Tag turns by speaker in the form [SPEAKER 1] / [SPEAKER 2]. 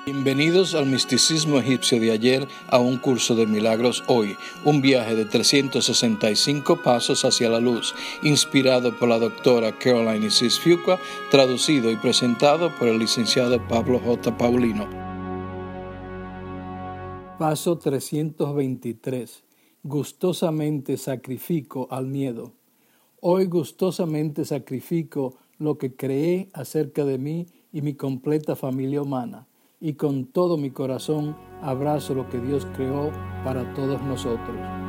[SPEAKER 1] Bienvenidos al misticismo egipcio de ayer a un curso de milagros hoy, un viaje de 365 pasos hacia la luz, inspirado por la doctora Caroline Isis Fuqua, traducido y presentado por el licenciado Pablo J. Paulino. Paso 323. Gustosamente sacrifico al miedo. Hoy gustosamente sacrifico lo que creé acerca de mí y mi completa familia humana. Y con todo mi corazón abrazo lo que Dios creó para todos nosotros.